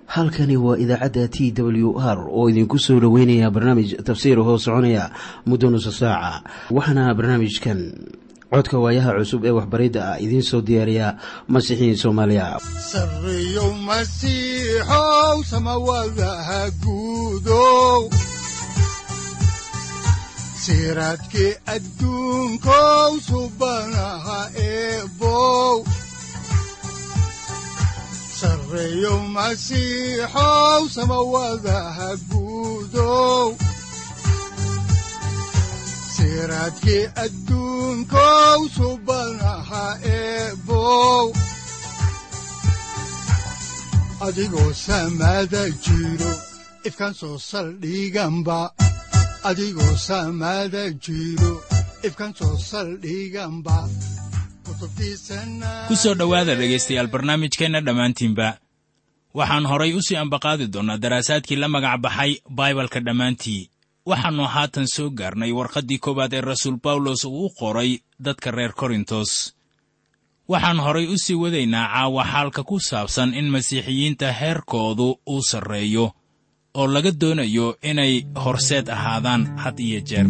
halkani waa idaacadda TWR oo idinku soo dhaweynaya barnaamij tafsiir hoo soconaya muddo nusu saaca. Waxaana barnaamijkan codka waayaha cusub ee waxbaridda ah idiin soo diyaariya Masiixiin Soomaaliya. Sarreeyow Masiixow samawadaha guudow, siraadkii adduunkow subanaha eebow. Sarreeyow Masiixow samawadaha guudow, siraadkii adduunkow subanaha eebow. Adigoo samada jiro ifkaan soo saldhiganba, adigoo samada jiro ifkaan soo saldhiganba. ku soo dhowaada dhegaystayaal barnaamijkeenna dhammaantiinba. waxaan horay u sii ambaqaadi doonnaa daraasaadkii la magac baxay baibalka dhammaantii. waxaannu haatan soo gaarnay warqaddii koowaad ee rasuul bawlos uu u qoray dadka reer korintos. waxaan horay u sii wadaynaa caawa xaalka ku saabsan in masiixiyiinta heerkoodu uu sarreeyo oo laga doonayo inay horseed ahaadaan had iyo jeer.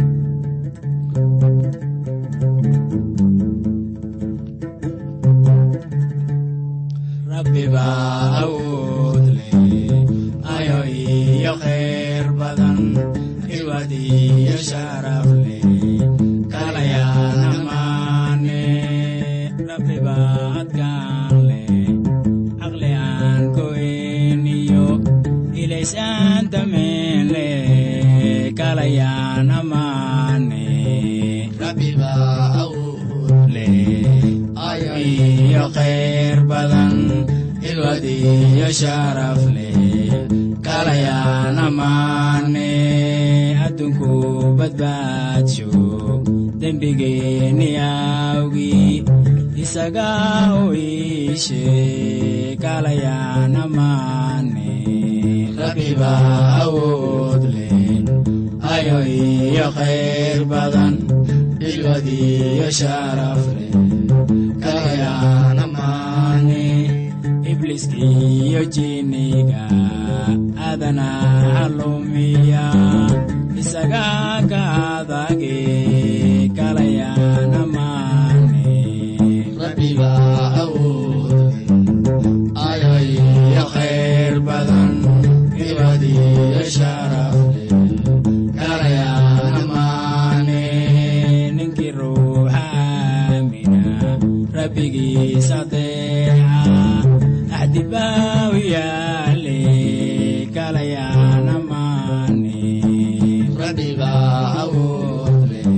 rabbiba awood leh ayo iyo khayr badan, iwad iyo sharaf leh kalayana maane. rabbiba adkaan leh caqli aan goyn iyo ilaysaan dameen leh kalayana maane. rabbiba awood leh ayo iyo khayr badan, iwad iyo sharaf leh kalayana maane. adduunku badbaadsho dembigeenni awgii, isaga u iishe kalayana maane. rabbiba awood leh ayo iyo khayr badan, iwad iyo sharaf leh kalayana maane. ibliiskiyo jinniga aadana halumiya, isaga ka adage kalayana maane. rabbiba awood leh ayo iyo khayr badan, iwad iyo sharaf leh kalayana maane. ninkii ruuxa aamina rabbigiisa adeeca, axdibaa u yaale kalayana maane. rabbiba awood leh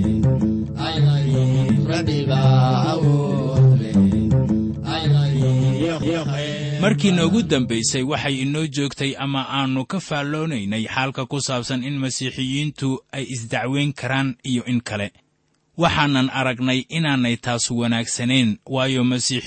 rabbiba awood leh markii noogu dambaysay waxay inoo joogtay ama aannu ka faalloonaynay xaalka ku saabsan in masiixiyiintu ay isdacweyn karaan iyo in kale. waxaanan aragnay inaanay taasu wanaagsanayn, waayo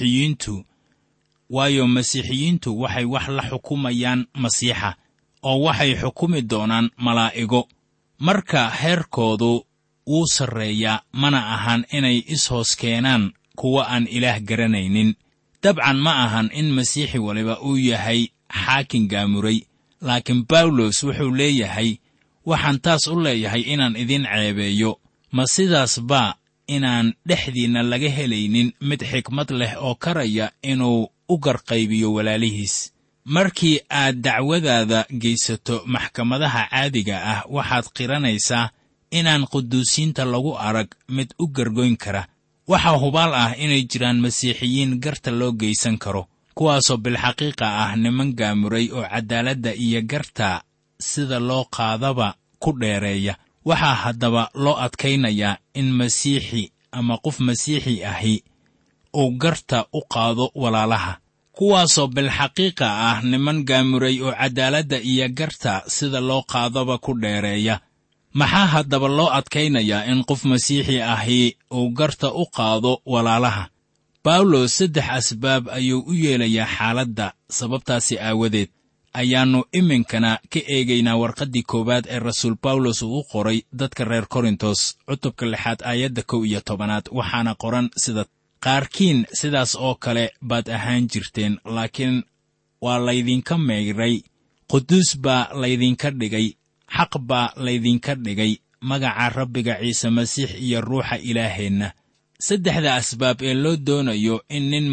masiixiyiintu waxay wax la xukumayaan masiixa, oo waxay xukumi doonaan malaa'igo. marka heerkoodu wuu sarreeyaa, mana ahan inay is-hoos keenaan kuwa aan ilaah garanaynin. dabcan ma ahan in masiixi waliba uu yahay xaakin gaamuray, laakiin bawlos wuxuu leeyahay, waxaan taas u leeyahay inaan idin ceebeeyo. ma sidaas baa inaan dhexdiinna laga helaynin mid xikmad leh oo karaya inuu u garqaybiyo walaalihiis? markii aad dacwadaada geysato maxkamadaha caadiga ah, waxaad qiranaysaa inaan quduusiinta lagu arag mid u gargoyn kara. waxaa hubaal ah inay jiraan masiixiyiin garta loo geysan karo, kuwaasoo bilxaqiiqa ah niman gaamuray oo caddaaladda iyo garta sida loo qaadaba ku dheereeya. waxaa haddaba loo adkaynayaa in masiixi ama qof masiixi ahi uu garta u qaado walaalaha, kuwaasoo bilxaqiiqa ah niman gaamuray oo caddaaladda iyo garta sida loo qaadaba ku dheereeya. maxaa haddaba loo adkaynayaa in qof masiixi ahi uu garta u qaado walaalaha? bawlos 3 asbaab ayuu u yeelayaa xaaladda. sababtaasi aawadeed ayaannu iminkana ka eegaynaa warqaddii koowaad ee rasuul bawlos uu u qoray dadka reer korintos cutubka 6 aayadda 11. waxaana qoran sida qaarkiin sidaas oo kale baad ahaan jirteen, laakiin waa laydinka mayray, quduus baa laydinka dhigay, xaq baa laydinka dhigay magaca Rabbiga Ciise Masiix iyo ruuxa Ilaaheenna. saddexda asbaab ee loo doonayo in nin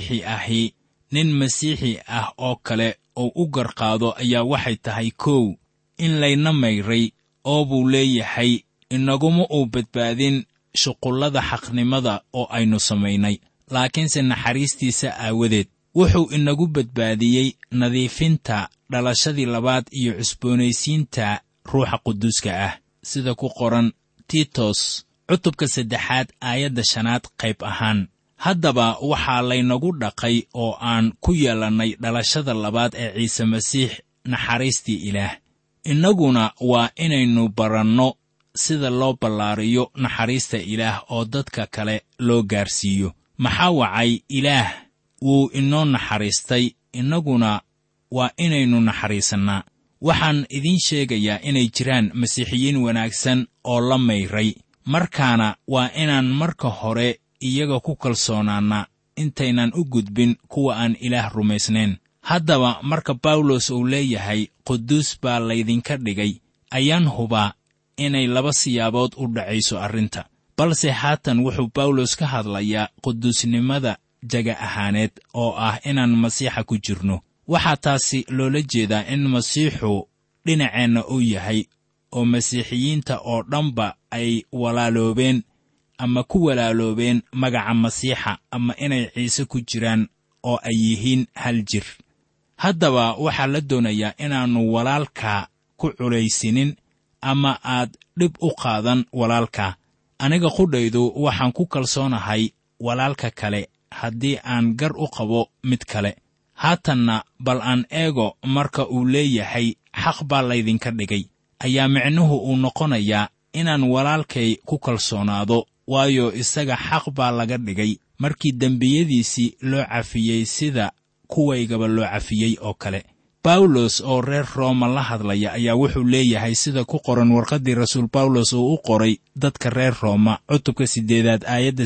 masiixi ah oo kale uu u garqaado ayaa waxay tahay: 1, in layna mayray oo buu leeyahay inaguma uu badbaadin shuqullada xaqnimada oo aynu samaynay, laakiinse naxariistiisa aawadeed wuxuu inagu badbaadiyey nadiifinta dhalashadii labaad iyo cusboonaysiinta ruuxa quduuska ah, sida ku qoran Tiitos cutubka 3 aayadda 5 qayb ahaan. Haddaba waxaa laynagu dhaqay oo aan ku yeelannay dhalashada labaad ee Ciise Masiix naxariistii Ilaah. Innaguna waa inaynu baranno sida loo ballaariyo naxariista Ilaah oo dadka kale loo gaarsiiyo. Maxaa wacay Ilaah wuu inoo naxariistay, innaguna waa inaynu naxariisannaa. Waxaan idiin sheegayaa inay jiraan masiixiyiin wanaagsan oo la mayray, markaana waa inaan marka hore iyaga ku kalsoonaannaa intaynan u gudbin kuwa aan Ilaah rumaysnayn. Haddaba marka Bawlos uu leeyahay quduus baa laydinka dhigay, ayaan hubaa inay 2 siyaabood u dhacayso arrinta. Balse haatan wuxuu Bawlos ka hadlayaa quduusnimada jaga ahaaneed oo ah inaan Masiixa ku jirno. Waxaa taasi loola jeedaa in Masiixu dhinaceenna uu yahay, oo masiixiyiinta oo dhanba ay walaaloobeen ama ku walaaloobeen magaca Masiixa, ama inay Ciise ku jiraan oo ay yihiin hal jir. Haddaba waxaa la doonayaa inaannu walaalka ku culaysinin ama aad dhib u qaadan walaalka. Aniga qudhaydu waxaan ku kalsoonahay walaalka kale haddii aan gar u qabo mid kale. Haatanna bal aan eego marka uu leeyahay xaq baa laydinka dhigay, ayaa micnuhu uu noqonayaa inaan walaalkay ku kalsoonaado, waayo isaga xaq baa laga dhigay markii dembiyadiisii loo cafiyey sida kuwaygaba loo cafiyey oo kale. Bawlos oo reer Rooma la hadlaya ayaa wuxuu leeyahay sida ku qoran warqaddii rasuul Bawlos uu u qoray dadka reer Rooma cutubka 8 aayadda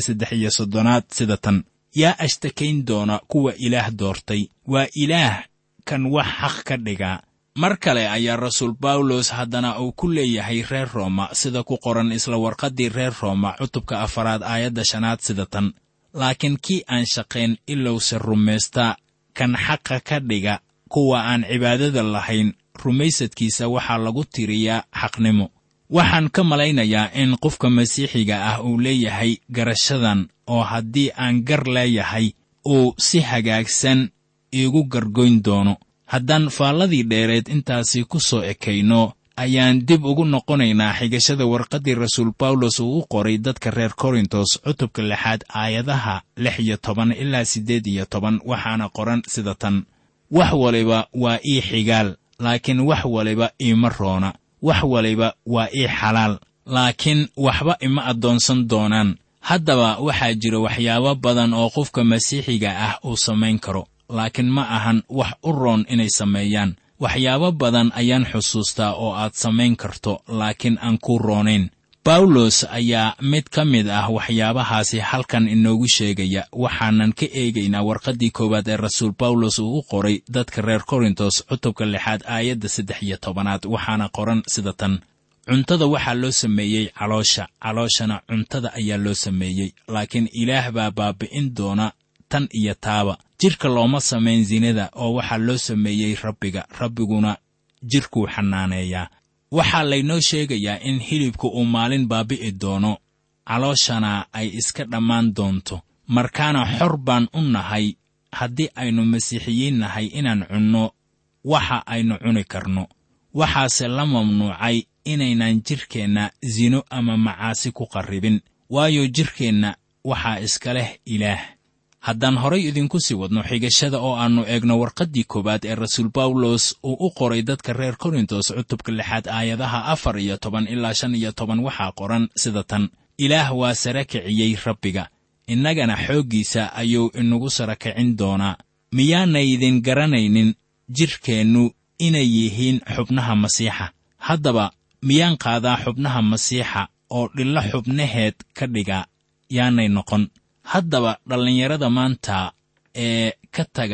3 sida tan: yaa ashtakayn doona kuwa Ilaah doortay, waa Ilaah kan wax xaq ka dhigaa. Mar kale ayaa rasuul Bawlos haddana uu ku leeyahay reer Rooma sida ku qoran isla warqaddii reer Rooma cutubka 4 aayadda 5 sida tan: laakiin kii aan shaqayn ilowse rumaysta kan xaqa ka dhiga kuwa aan cibaadada lahayn, rumaysadkiisa waxaa lagu tiriyaa xaqnimo. Waxaan ka malaynayaa in qofka masiixiga ah uu leeyahay garashadan, oo haddii aan gar leeyahay uu si hagaagsan iigu gargoyn doono. Haddaan faalladii dheereed intaasi ku soo ekayno, ayaan dib ugu noqonaynaa xigashada warqaddii rasuul Bawlos uu u qoray dadka reer Korintos cutubka 6 aayadaha 16 ilaa 18, waxaana qoran sida tan: wax waliba waa ii xigaal, laakiin wax waliba iima roona. wax waliba waa ii xalaal, laakiin waxba ima addoonsan doonaan. Haddaba waxaa jira waxyaabo badan oo qofka masiixiga ah uu samayn karo, laakiin ma ahan wax u roon inay sameeyaan. waxyaabo badan ayaan xusuustaa oo aad samayn karto, laakiin aan ku roonayn. Bawlos ayaa mid ka mid ah waxyaabahaasi halkan inoogu sheegaya. waxaanan ka eegaynaa warqaddii 1 ee rasuul Bawlos uu u qoray dadka reer Korintos cutubka 6 aayadda 13, waxaana qoran sida tan: cuntada waxaa loo sameeyey caloosha, calooshana cuntada ayaa loo sameeyey, laakiin Ilaah baa baabi'in doona tan iyo taaba. jidhka looma samayn zinada, oo waxaa loo sameeyey Rabbiga, Rabbiguna jidhkuu xanaaneeyaa. waxaa laynoo sheegayaa in hilibku uu maalin baabi'i doono, calooshana ay iska dhammaan doonto. markaana xor baan u nahay haddii aynu masiixiyiin nahay inaan cunno waxa aynu cuni karno. waxaase la mamnuucay inaynan jidhkeenna zino ama macaasi ku qarribin, waayo jidhkeenna waxaa iska leh Ilaah. haddaan horay idinku sii wadno xigashada oo aannu eegno warqaddii 1 ee rasuul Bawlos uu u qoray dadka reer Korintos cutubka 6 aayadaha 14 ilaa 15, waxaa qoran sida tan: ilaah waa sare kiciyey Rabbiga, innagana xooggiisa ayuu inagu sare kicin doonaa. miyaanaydin garanaynin jidhkeennu inay yihiin xubnaha Masiixa? haddaba miyaan qaadaa xubnaha Masiixa oo dhilla xubnaheed ka dhiga? yaanay noqon. haddaba dhallinyarada maanta ee ka taga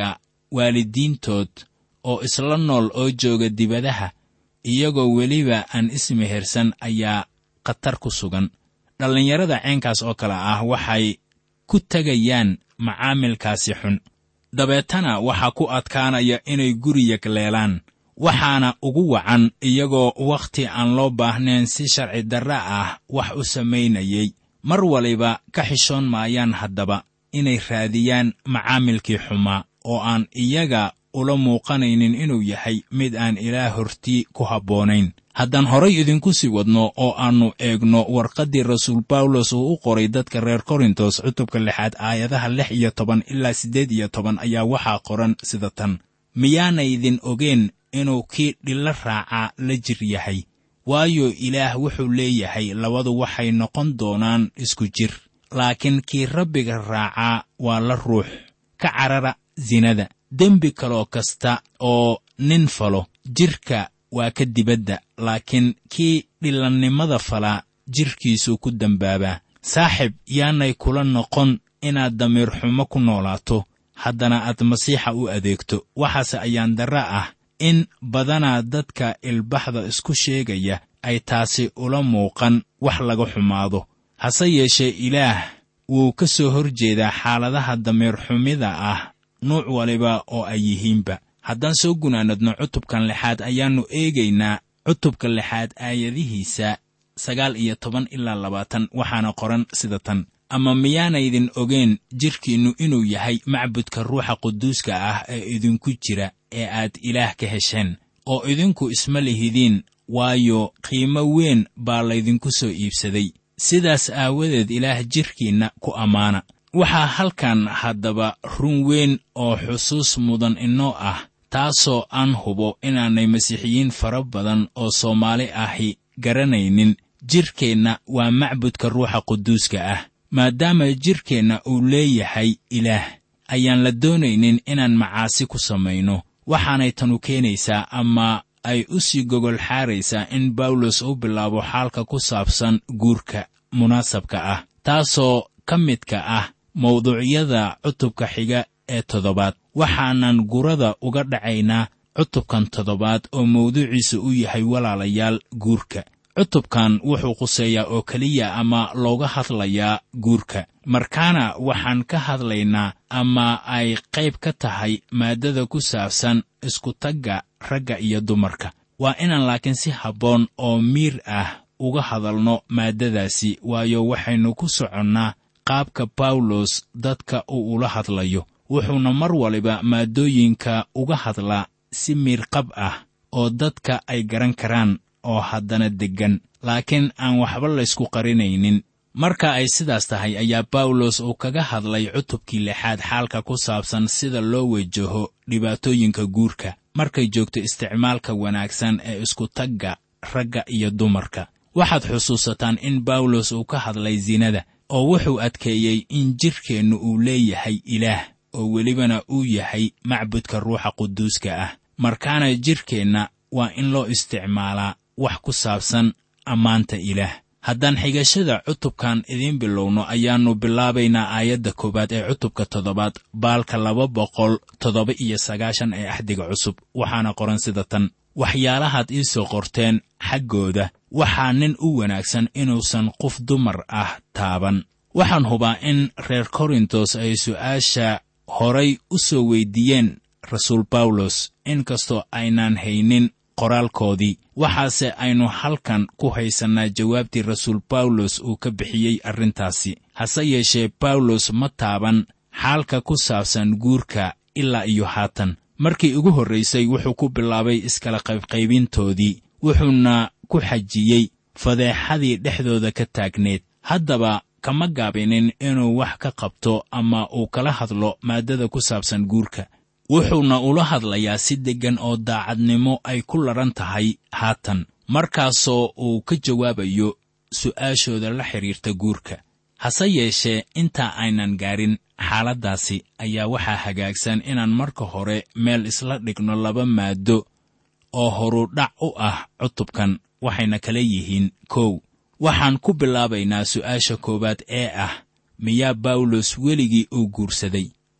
waalidiintood oo isla nool oo jooga dibadaha iyagoo weliba aan ismehersan ayaa khatar ku sugan. dhallinyarada ceenkaas oo kale ah waxay ku tegayaan macaamilkaasi xun, dabeetana waxaa ku adkaanaya inay guriga leelaan, waxaana ugu wacan iyagoo wakhti aan loo baahnayn si sharci darra ah wax u samaynayay. mar waliba ka xishoon maayaan haddaba inay raadiyaan macaamilkii xumaa oo aan iyaga ula muuqanaynin inuu yahay mid aan Ilaah hortii ku habboonayn. haddaan horay idinku sii wadno oo aannu eegno warqaddii rasuul bawlos uu u qoray dadka reer korintos cutubka 6 aayadaha 16 ilaa 18 ayaa waxaa qoran sida tan: miyaanaydin ogeen inuu kii dhilla raacaa la jir yahay? waayo Ilaah wuxuu leeyahay labadu waxay noqon doonaan isku jir. laakiin kii rabbiga raacaa waa la ruux. ka carara zinada. dembi kaloo kasta oo nin falo jirka waa ka dibadda, laakiin kii dhillannimada falaa jirkiisuu ku dembaabaa. saaxib, yaanay kula noqon inaad damiir xumo ku noolaato, haddana aad masiixa u adeegto. waxaase ayaan darra ah in badanaa dadka ilbaxda isku sheegaya ay taasi ula muuqan wax laga xumaado. hase yeeshee Ilaah wuu ka soo hor jeedaa xaaladaha damiir xumida ah nuuc waliba oo ay yihiinba. haddaan soo gunaanadno cutubkan 6 ayaannu eegaynaa cutubka 6 aayadihiisa 19 ilaa 20, waxaana qoran sida tan: ama miyaanaydin ogeen jirkiinnu inuu yahay macbudka ruuxa quduuska ah ee idinku jira ee aad Ilaah ka hesheen, oo idinku isma lihidiin, waayo qiimo weyn baa laydinku soo iibsaday. sidaas aawadeed Ilaah jirkiinna ku ammaana. waxaa halkan haddaba run weyn oo xusuus mudan inoo ah, taasoo aan hubo inaanay masiixiyiin fara badan oo Soomaali ahi garanaynin. jirkeenna waa macbudka ruuxa quduuska ah. maadaama jirkeenna uu leeyahay Ilaah, ayaan la doonaynin inaan macaasi ku samayno. waxaanay tanu keenaysaa ama ay u sii gogol xaaraysaa in bawlos uu bilaabo xaalka ku saabsan guurka munaasabka ah, taasoo ka midka ah mawduucyada cutubka xiga ee 7. waxaanan gurada uga dhacaynaa cutubkan 7 oo mawduuciisu u yahay walaalayaal guurka. cutubkan wuxuu quseeyaa oo keliya ama looga hadlayaa guurka, markaana waxaan ka hadlaynaa ama ay qayb ka tahay maaddada ku saabsan isku-tagga ragga iyo dumarka. waa inaan laakiin si habboon oo miir ah uga hadalno maaddadaasi, waayo waxaynu ku soconnaa qaabka bawlos dadka uu ula hadlayo. wuxuuna mar waliba maaddooyinka uga hadlaa si miirqab ah oo dadka ay garan karaan oo haddana deggan, laakiin aan waxba laysku qarinaynin. marka ay sidaas tahay ayaa bawlos uu kaga hadlay cutubkii 6 xaalka ku saabsan sida loo wajaho dhibaatooyinka guurka markay joogto isticmaalka wanaagsan ee isku-tagga ragga iyo dumarka. waxaad xusuusataan in bawlos uu ka hadlay zinada, oo wuxuu adkeeyey in jirkeennu uu leeyahay Ilaah, oo welibana uu yahay macbudka ruuxa quduuska ah. markaana jirkeenna waa in loo isticmaalaa wax ku saabsan ammaanta Ilaah. haddaan xigashada cutubkan idiin bilowno, ayaannu bilaabaynaa aayadda 1 ee cutubka 7 baalka 297 ee axdiga cusub. waxaana qoran sida tan: waxyaalahaad ii soo qorteen xaggooda waxaa nin u wanaagsan inuusan qof dumar ah taaban. waxaan hubaa in reer korintos ay su'aasha horay u soo weyddiiyeen rasuul bawlos, inkastoo aynaan haynin qoraalkoodii. waxaase aynu halkan ku haysannaa jawaabtii rasuul bawlos uu ka bixiyey arrintaasi. hase yeeshee bawlos ma taaban xaalka ku saabsan guurka ilaa iyo haatan. markii ugu horraysay wuxuu ku bilaabay iskala qaybqaybintoodii, wuxuuna ku xajiyey fadeexadii dhexdooda ka taagneed. haddaba kama gaabinin inuu wax ka qabto ama uu kala hadlo maaddada ku saabsan guurka. wuxuuna ula hadlayaa si deggan oo daacadnimo ay ku laran tahay haatan, markaasoo uu ka jawaabayo su'aashooda la xidhiirta guurka. hase yeeshee intaa aynan gaarin xaaladdaasi ayaa waxaa hagaagsan inaan marka hore meel isla dhigno 2 maaddo oo horudhac u ah cutubkan, waxayna kala yihiin: 1. waxaan ku bilaabaynaa su'aasha 1 ee ah: miyaa bawlos weligii uu guursaday?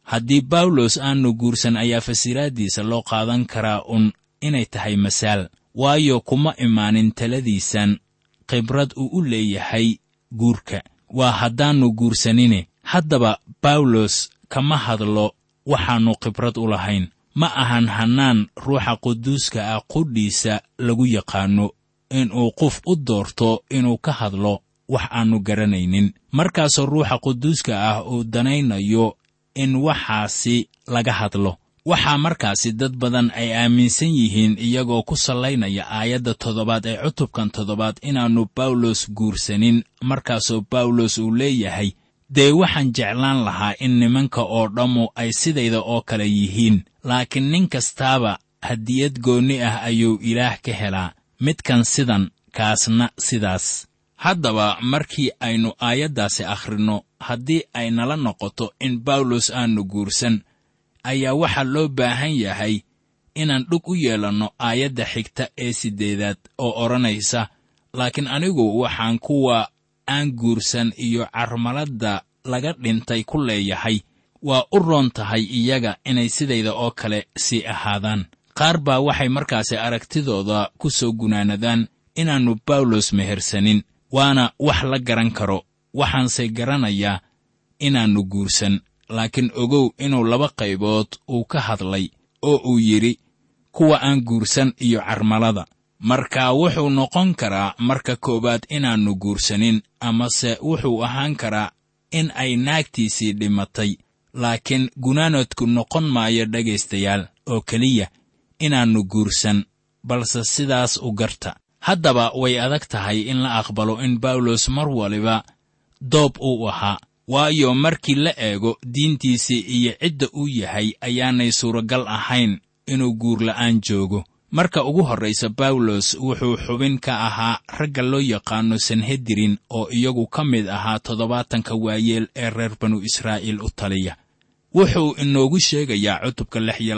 haddii bawlos aanu guursan ayaa fasiraaddiisa loo qaadan karaa inay tahay masaal, waayo kuma imaanin taladiisan khibrad uu u leeyahay guurka. waa haddaannu guursanine. haddaba bawlos kama hadlo waxaannu khibrad u lahayn. ma ahan hannaan ruuxa quduuska ah qudhiisa lagu yaqaanno inuu qof u doorto inuu ka hadlo wax aannu garanaynin. markaasoo ruuxa quduuska ah uu danaynayo in waxaasi laga hadlo. waxaa markaasi dad badan ay aaminsan yihiin iyagoo ku sallaynaya aayadda 7 ee cutubkan 7 inaannu bawlos guursanin. markaasoo bawlos uu leeyahay, dee waxaan jeclaan lahaa in nimanka oo dhammu ay sidayda oo kale yihiin, laakiin nin kastaaba hadiyad goonni ah ayuu ilaah ka helaa, midkan sidan, kaasna sidaas. haddaba markii aynu aayaddaasi akhrinno, haddii ay nala noqoto in bawlos aanu guursan, ayaa waxaa loo baahan yahay inaan dhug u yeelanno aayadda xigta ee 8 oo odhanaysa, laakiin anigu waxaan kuwa aan guursan iyo carmaladda laga dhintay ku leeyahay, waa u roon tahay iyaga inay sidayda oo kale sii ahaadaan. qaar baa waxay markaasi aragtidooda ku soo gunaanadaan inaannu bawlos mehersanin, waana wax la garan karo. waxaanse garanayaa inaannu guursan, laakiin ogow inuu 2 qaybood uu ka hadlay oo uu yidhi kuwa aan guursan iyo carmalada. marka wuxuu noqon karaa marka koowaad inaannu guursanin, amase wuxuu ahaan karaa in ay naagtiisii dhimatay. laakiin gunaanadku noqon maayo dhegaystayaal oo keliya inaannu guursan, balse sidaas u garta. haddaba way adag tahay in la aqbalo in bawlos mar waliba doob uu ahaa, waayo markii la eego diintiisii iyo cidda uu yahay ayaanay suuragal ahayn inuu guurla'aan joogo. marka ugu horraysa bawlos wuxuu xubin ka ahaa ragga loo yaqaanno sanhedrin oo iyagu ka mid ahaa 70 waayeel ee reer banu israa'iil u taliya. wuxuu inoogu sheegayaa cutubka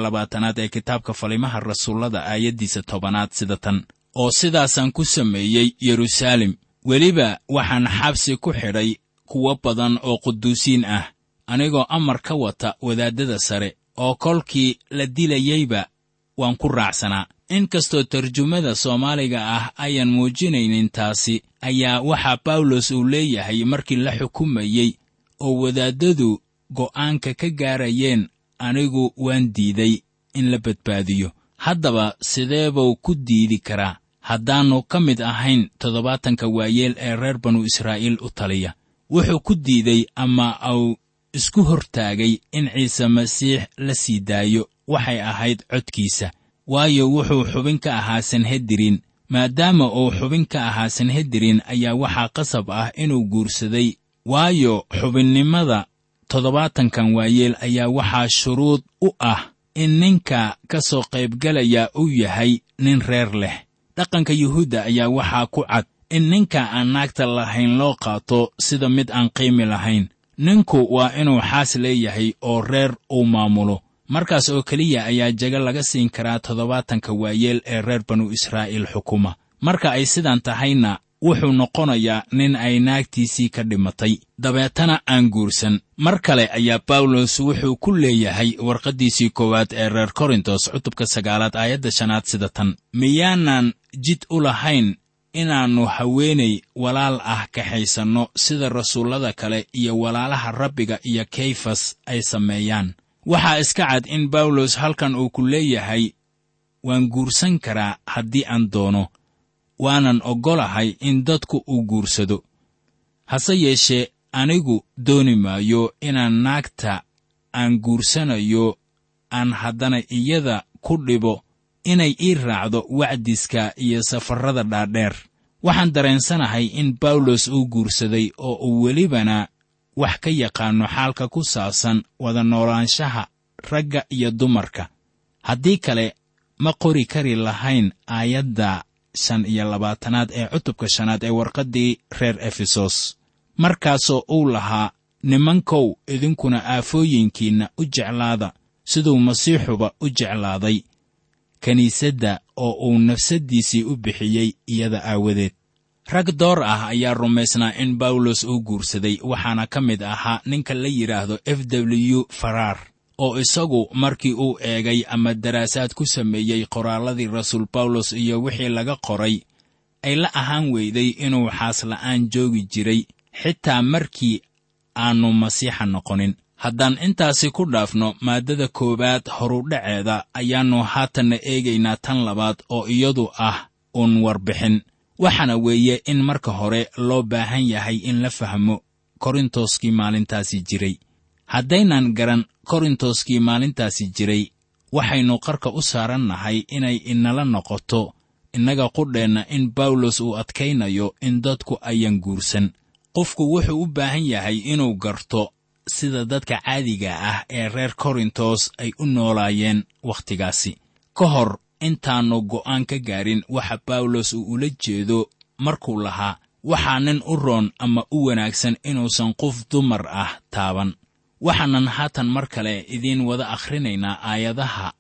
26 ee kitaabka falimaha rasuullada aayaddiisa 10 sida tan, oo sidaasaan ku sameeyey yeruusaalem, weliba waxaan xabsi ku xidhay kuwo badan oo quduusiin ah, anigoo amar ka wata wadaaddada sare, oo kolkii la dilayeyba waan ku raacsanaa. inkastoo tarjumada Soomaaliga ah ayaan muujinaynin taasi, ayaa waxaa bawlos uu leeyahay markii la xukumayey oo wadaaddadu go'aanka ka gaarayeen, anigu waan diiday in la badbaadiyo. haddaba sidee buu ku diidi karaa haddaannu ka mid ahayn 70 waayeel ee reer banu israa'iil u taliya? wuxuu ku diiday ama uu isku hortaagay in ciise masiix la sii daayo waxay ahayd codkiisa, waayo wuxuu xubin ka ahaa sanhedrin. maadaama uu xubin ka ahaa sanhedrin ayaa waxaa qasab ah inuu guursaday, waayo xubinnimada 70 waayeel ayaa waxaa shuruud u ah in ninka ka soo qaybgalaya uu yahay nin reer leh. dhaqanka yuhuudda ayaa waxaa ku cad in ninka aan naagta lahayn loo qaato sida mid aan qiimi lahayn. ninku waa inuu xaas leeyahay oo reer uu maamulo. markaas oo keliya ayaa jaga laga siin karaa 70 waayeel ee reer banu israa'iil xukuma. marka ay sidan tahayna wuxuu noqonayaa nin ay naagtiisii ka dhimatay, dabeetana aan guursan. mar kale ayaa bawlos wuxuu ku leeyahay warqaddiisii 1 ee reer korintos cutubka 9 aayadda 5 sida tan, miyaanan jid u lahayn inaannu haweenay walaal ah kaxaysanno sida rasuullada kale iyo walaalaha rabbiga iyo kayfas ay sameeyaan? waxaa iska cad in bawlos halkan uu ku leeyahay waan guursan karaa haddii aan doono, waanan oggolahay in dadku uu guursado. hase yeeshee anigu dooni maayo inaan naagta aan guursanayo aan haddana iyada ku dhibo inay ii raacdo wacdiska iyo safarrada dhaadheer. waxaan dareensanahay in bawlos uu guursaday oo uu welibana wax ka yaqaanno xaalka ku saabsan wada noolaanshaha ragga iyo dumarka. haddii kale ma qori kari lahayn aayadda 25 ee cutubka 5 ee warqaddii reer efesos, markaasoo uu lahaa, nimankow idinkuna aafooyinkiinna u jeclaada siduu masiixuba u jeclaaday kiniisadda oo uu nafsaddiisii u bixiyey iyada aawadeed. rag door ah ayaa rumaysnaa in bawlos uu guursaday, waxaana ka mid ahaa ninka la yidhaahdo F.W. Farrar. oo isagu markii uu eegay ama daraasaad ku sameeyey qoraalladii rasuul bawlos iyo wixii laga qoray ay la ahaan weyday inuu xaasla'aan joogi jiray xitaa markii aannu masiixa noqonin. haddaan intaasi ku dhaafno maaddada koowaad horudhaceeda ayaannu haatanna eegaynaa tan labaad oo iyadu ah uun warbixin. waxaana weeye in marka hore loo baahan yahay in la fahmo korintoskii maalintaasi jiray. haddaynan garan korintoskii maalintaasi jiray, waxaynu qarka u saarannahay inay inala noqoto innaga qudheenna in bawlos uu adkaynayo in dadku ayan guursan. qofku wuxuu u baahan yahay inuu garto sida dadka caadiga ah ee reer korintos ay u noolaayeen wakhtigaasi ka hor intaannu go'aan ka gaarin waxa bawlos uu ula jeedo markuu lahaa waxaa nin u roon ama u wanaagsan inuusan qof dumar ah taaban. waxaanan haatan mar kale idiin wada akhrinaynaa aayadaha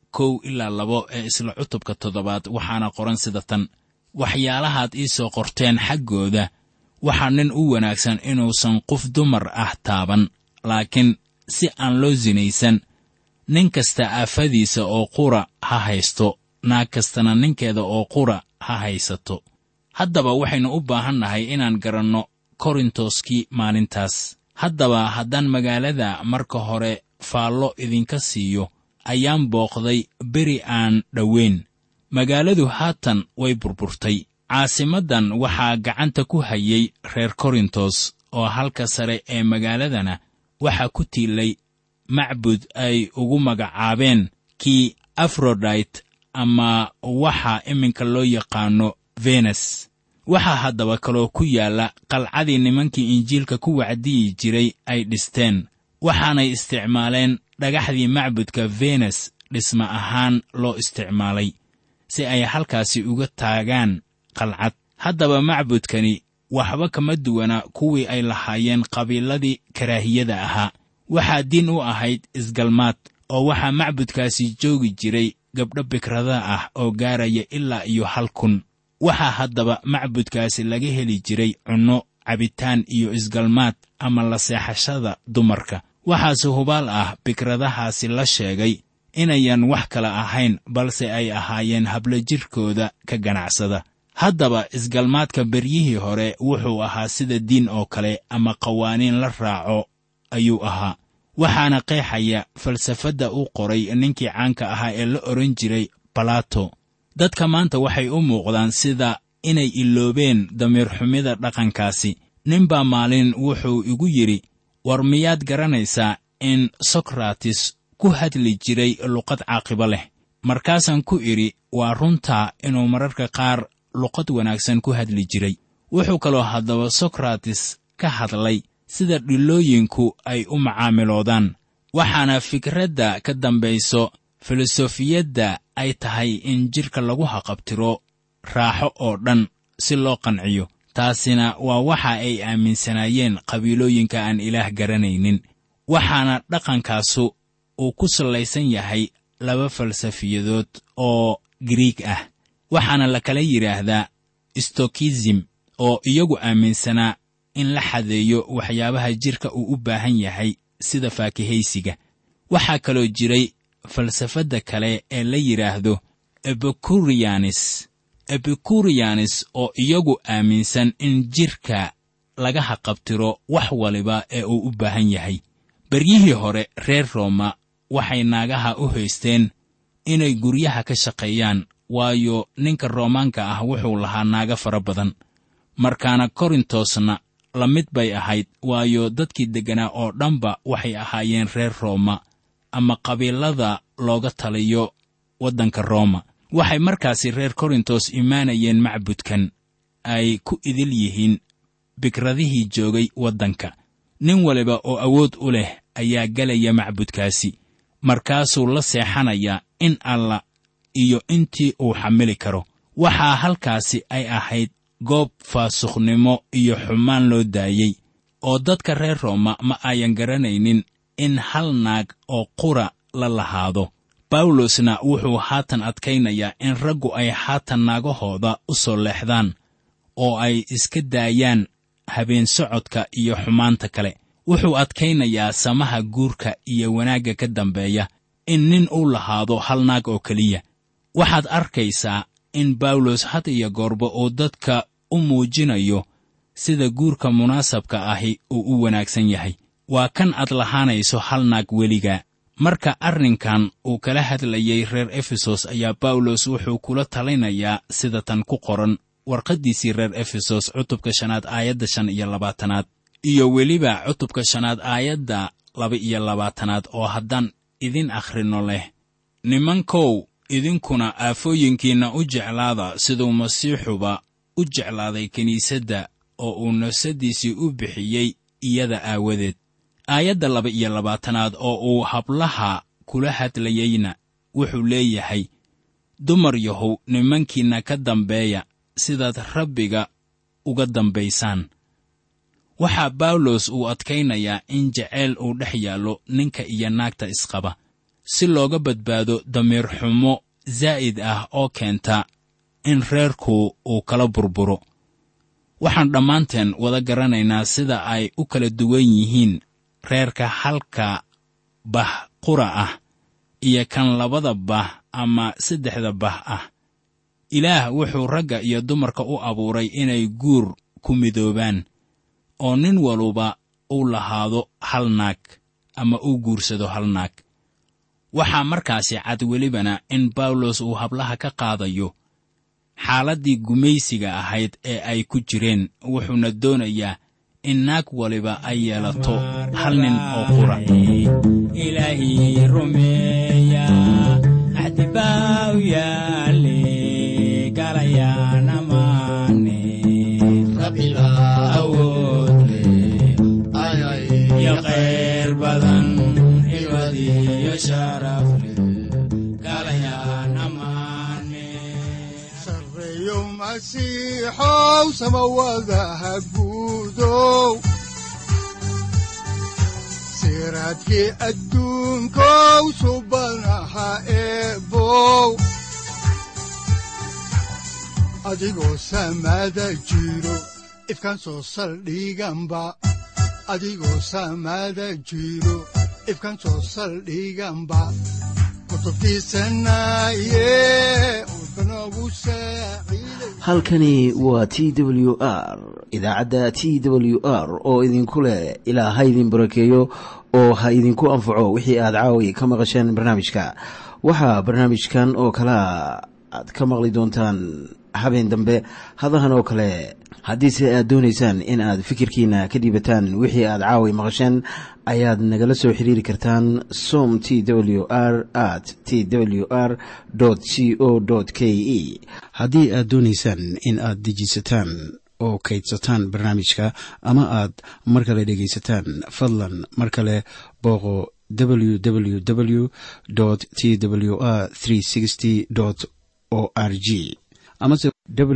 1-2 ee isla cutubka 7 waxaana qoran sida tan: waxyaalahaad ii soo qorteen xaggooda waxaa nin u wanaagsan inuusan qof dumar ah taaban, laakiin si aan loo sinaysan, nin kasta aafadiisa oo qura ha haysto, naag kastana ninkeeda oo qura ha haysato. haddaba waxaynu u baahannahay inaan garanno korintoskii maalintaas. haddaba haddaan magaalada marka hore faallo idinka siiyo, ayaan booqday beri aan dhowayn. magaaladu haatan way burburtay. caasimaddan waxaa gacanta ku hayay reer korintos, oo halka sare ee magaaladana waxaa ku tiilay macbud ay ugu magacaabeen kii afrodite ama waxa iminka loo yaqaanno venes. waxaa haddaba kaloo ku yaalla qalcadii nimankii injiilka ku wacdiyi jiray ay dhisteen, waxaanay isticmaaleen dhagaxdii macbudka venes dhisma ahaan loo isticmaalay si ay halkaasi uga taagaan qalcad. haddaba macbudkani waxba kama duwana kuwii ay lahaayeen qabiiladii karaahiyada ahaa. waxaa diin u ahayd isgalmaad, oo waxaa macbudkaasi joogi jiray gabdho bikrada ah oo gaaraya ilaa iyo 1,000. waxaa haddaba macbudkaasi laga heli jiray cunno, cabitaan iyo isgalmaad ama la seexashada dumarka. waxaase hubaal ah bikradahaasi la sheegay inayan wax kala ahayn, balse ay ahaayeen hablo jidhkooda ka ganacsada. haddaba isgalmaadka beryihii hore wuxuu ahaa sida diin oo kale ama qawaaniin la raaco ayuu ahaa. waxaana qeexaya falsafadda uu qoray ninkii caanka ahaa ee la odhan jiray balato. dadka maanta waxay u muuqdaan sida inay iloobeen damiir xumida dhaqankaasi. ninbaa maalin wuxuu igu yidhi, war miyaad garanaysaa in sokrates ku hadli jiray luqad caaqibo leh? markaasaan ku idhi, waa runtaa inuu mararka qaar luqad wanaagsan ku hadli jiray. wuxuu kaloo haddaba sokrates ka hadlay sida dhilooyinku ay u macaamiloodaan. waxaana fikradda ka dambayso filosofiyadda ay tahay in jidhka lagu haqabtiro raaxo oo dhan si loo qanciyo. taasina waa waxa ay aaminsanaayeen qabiilooyinka aan ilaah garanaynin. waxaana dhaqankaasu uu ku sallaysan yahay 2 falsafiyadood oo Giriig ah. waxaana la kala yidhaahdaa stokism, oo iyagu aaminsanaa in la xadeeyo waxyaabaha jidhka uu u baahan yahay sida faakihaysiga. waxaa kaloo jiray falsafadda kale ee la yidhaahdo epicurianis oo iyagu aaminsan in jidhka laga haqabtiro wax waliba ee uu u baahan yahay. beryihii hore reer Rooma waxay naagaha u haysteen inay guryaha ka shaqeeyaan, waayo ninka Roomaanka ah wuxuu lahaa naaga fara badan. markaana korintosna la mid bay ahayd, waayo dadkii degganaa oo dhanba waxay ahaayeen reer Rooma ama qabiilada looga taliyo waddanka Rooma. waxay markaasi reer korintos imaanayeen macbudkan ay ku idil yihiin bikradihii joogay waddanka. nin waliba oo awood u leh ayaa gelaya macbudkaasi, markaasuu la seexanaya in alla iyo intii uu xamili karo. waxaa halkaasi ay ahayd goob faasuqnimo iyo xumaan loo daayey, oo dadka reer Rooma ma ayan garanaynin in hal naag oo qura la lahaado. bawlosna wuxuu haatan adkaynayaa in raggu ay haatan naagahooda u soo leexdaan oo ay iska daayaan habeen socodka iyo xumaanta kale. wuxuu adkaynayaa samaha guurka iyo wanaagga ka dambeeya in nin uu lahaado hal naag oo keliya. waxaad arkaysaa in bawlos had iyo goorba uu dadka u muujinayo sida guurka munaasabka ahi uu u wanaagsan yahay. waa kan aad lahaanayso hal naag weligaa. marka arrinkan uu kala hadlayay reer efesos ayaa bawlos wuxuu kula talinayaa sida tan ku qoran warqaddiisii reer efesos cutubka 5 aayadda 25 iyo weliba cutubka 5 aayadda 22 oo haddaan idin akhrino leh: nimankow, idinkuna aafooyinkiinna u jeclaada siduu masiixuba u jeclaaday kiniisadda oo uu nafsadiisii u bixiyey iyada aawadeed. aayadda 22 oo uu hablaha kula hadlayeyna wuxuu leeyahay: dumar yahow, nimankiinna ka dambeeya sidaad Rabbiga uga dambaysaan. waxaa bawlos uu adkaynayaa in jacayl uu dhex yaallo ninka iyo naagta isqaba, si looga badbaado damiir xumo zaa'id ah oo keenta in reerku uu kala burburo. waxaan dhammaanteen wada garanaynaa sida ay u kala duwan yihiin reerka halka bah qura ah iyo kan labada bah ama 3 bah ah. ilaah wuxuu ragga iyo dumarka u abuuray inay guur ku midoobaan, oo nin waluba uu lahaado hal naag ama uu guursado hal naag. waxaa markaasi cad welibana in bawlos uu hablaha ka qaadayo xaaladdii gumaysiga ahayd ee ay ku jireen, wuxuuna doonayaa in naag waliba ay yeelato hal nin oo qura. ilaahi rumeeya axdibaaw yaale galayaan amaane rabbiga awood leh iyo khayr badan iyo sharaf leh galayaan amaane. sarreeyo masiixow samawadaha guudow, siraadkii adduunkow subanaha eebow, adigoo samada jiro ifkaan soo saldhiganba, adigoo samada jiro ifkaan soo saldhiganba. halkani waa TWR, idaacadda TWR oo idinku leh ilaa ha idin barakeeyo oo ha idinku anfaco wixii aad caawi ka maqasheen barnaamijka. waxaa barnaamijkan oo kala aad ka maqli doontaan habeen dambe hadahan oo kale. haddiise aad doonaysaan in aad fikirkiina ka dhiibataan wixii aad caawi maqasheen, ayaad nagala soo xiriiri kartaan som twr@twr.co.ke. haddii aad doonaysaan in aad dejisataan oo kaydsataan barnaamijka ama aad mar kale dhegaysataan, fadlan mar kale booqo www.twr360.org amase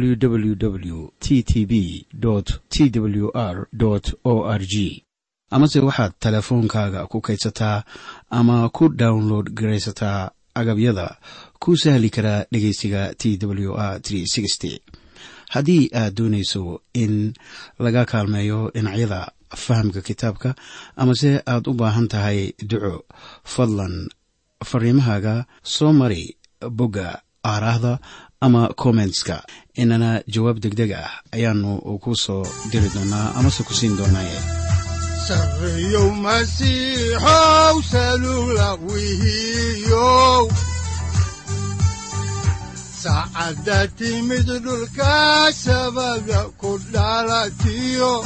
www.ttb.twr.org. amase waxaad teleefoonkaaga ku kaydsataa ama ku download garaysataa agabyada ku sahli karaa dhegaysiga TWR 360. haddii aad doonayso in laga kaalmeeyo dhinacyada fahamka kitaabka amase aad u baahan tahay duco, fadlan fariimahaaga soo mari bogga aaraahda ama commentska, inana jawaab degdeg ah ayaanu ku soo diri doonaa amase ku siin doonaaye. sarreeyow masiixow salula wihiyow, saacadda timid dhulka sabada ku dhalatiyo,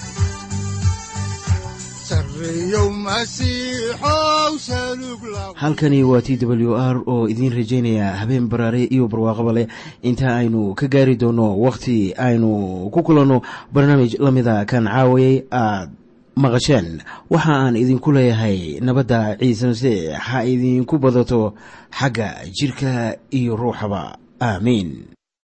halkani waa TWR oo idiin rajaynaya habeen baraare iyo barwaaqaba leh, inta aynu ka gaari doono wakhti aynu ku kulanno barnaamij la mida kan caawayay aad maqasheen. waxa aan idinku leeyahay nabadda ciise masiix ha idinku badato xagga jidhka iyo ruuxaba. aamiin.